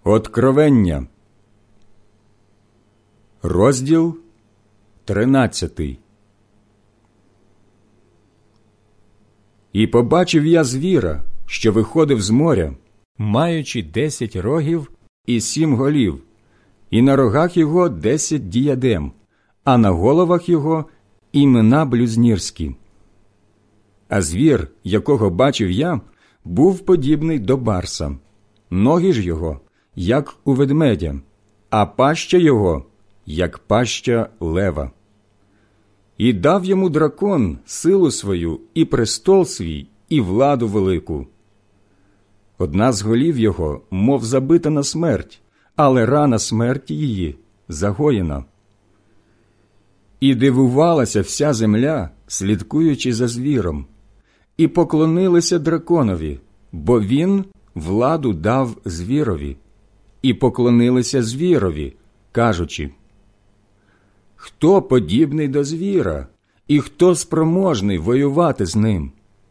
Откровення, розділ 13. І побачив я звіра, що виходив з моря, маючи 10 рогів і 7 голів, і на рогах його 10 діадем, а на головах його імена блюзнірські. А звір, якого бачив я, був подібний до барса, ноги ж його, як у ведмедя, а паща його, як паща лева. І дав йому дракон силу свою, і престол свій, і владу велику. Одна з голів його, мов забита на смерть, але рана смерті її загоєна. І дивувалася вся земля, слідкуючи за звіром, і поклонилися драконові, бо він владу дав звірові, і поклонилися звірові, кажучи: «Хто подібний до звіра, і хто спроможний воювати з ним?»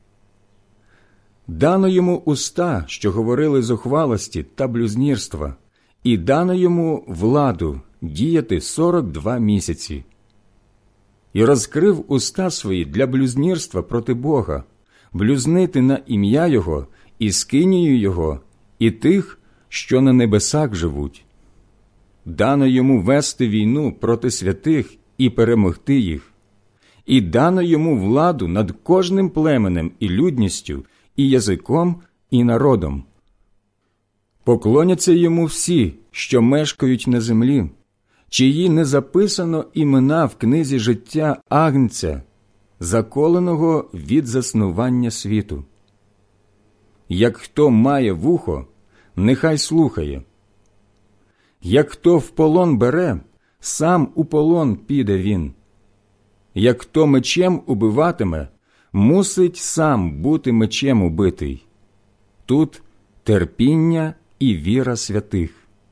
Дано йому уста, що говорили зухвалості та блюзнірства, і дано йому владу діяти 42 місяці. І розкрив уста свої для блюзнірства проти Бога, блюзнити на ім'я Його і скинію Його, і тих, що на небесах живуть. Дано йому вести війну проти святих і перемогти їх. І дано йому владу над кожним племенем і людністю, і язиком, і народом. Поклоняться йому всі, що мешкають на землі, чиї не записано імена в книзі життя Агнця, заколеного від заснування світу. Як хто має вухо, нехай слухає. Як хто в полон бере, сам у полон піде він. Як хто мечем убиватиме, мусить сам бути мечем убитий. Тут терпіння і віра святих.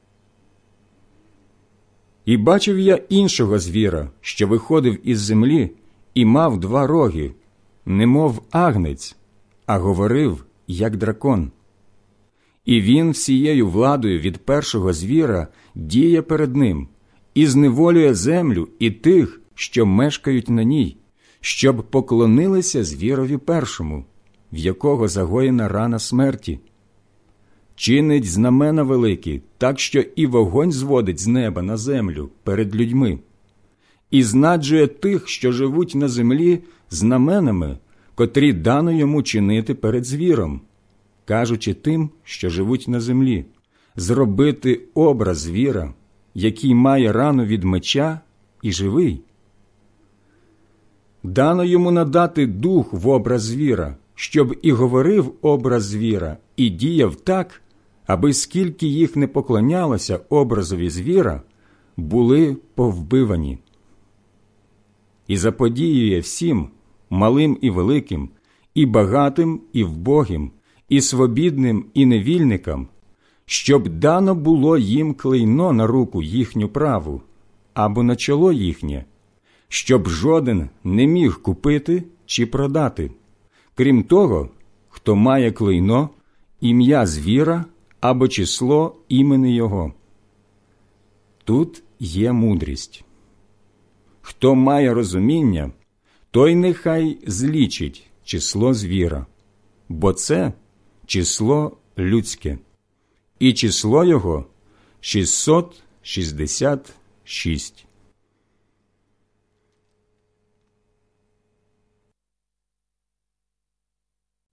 І бачив я іншого звіра, що виходив із землі, і мав 2 роги, немов агнець, а говорив, як дракон. І він всією владою від першого звіра діє перед ним, і зневолює землю і тих, що мешкають на ній, щоб поклонилися звірові першому, в якого загоєна рана смерті. Чинить знамена великі, так що і вогонь зводить з неба на землю перед людьми. І знаджує тих, що живуть на землі, знаменами, котрі дано йому чинити перед звіром, кажучи тим, що живуть на землі, зробити образ звіра, який має рану від меча і живий. Дано йому надати дух в образ звіра, щоб і говорив образ звіра, і діяв так, аби скільки їх не поклонялося образові звіра, були повбивані. І заподіює всім, малим і великим, і багатим, і вбогим, і свобідним, і невільникам, щоб дано було їм клейно на руку їхню праву, або на чоло їхнє, щоб жоден не міг купити чи продати, крім того, хто має клейно, ім'я звіра або число імені його. Тут є мудрість. Хто має розуміння, той нехай злічить число звіра, бо це число людське, і число його 666.